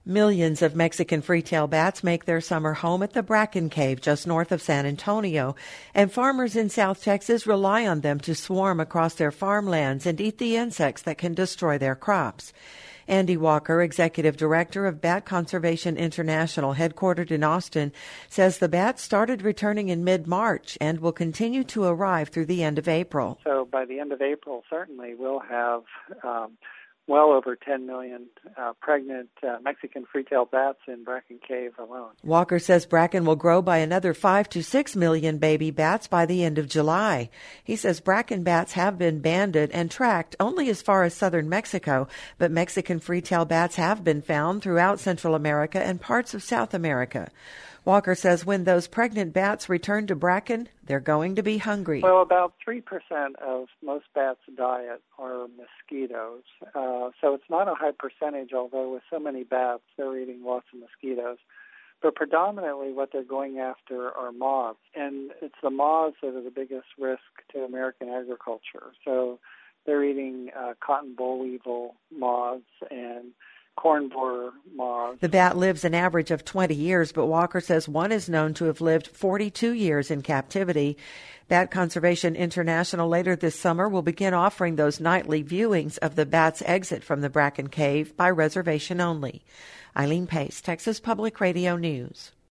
Millions of Mexican free-tail bats make their summer home at the Bracken Cave just north of San Antonio, and farmers in South Texas rely on them to swarm across their farmlands and eat the insects that can destroy their crops. Andy Walker, executive director of Bat Conservation International, headquartered in Austin, says the bats started returning in mid-March and will continue to arrive through the end of April. So by the end of April, certainly we'll have well over 10 million pregnant Mexican free-tailed bats in Bracken Cave alone. Walker says Bracken will grow by another 5 to 6 million baby bats by the end of July. He says Bracken bats have been banded and tracked only as far as southern Mexico, but Mexican free-tailed bats have been found throughout Central America and parts of South America. Walker says when those pregnant bats return to Bracken, they're going to be hungry. Well, about 3% of most bats' diet are mosquitoes. So it's not a high percentage, although with so many bats, they're eating lots of mosquitoes. But predominantly what they're going after are moths. And it's the moths that are the biggest risk to American agriculture. So they're eating cotton boll weevil moths and corn borer moths. The bat lives an average of 20 years, but Walker says one is known to have lived 42 years in captivity. Bat Conservation International later this summer will begin offering those nightly viewings of the bats' exit from the Bracken Cave by reservation only. Eileen Pace, Texas Public Radio News.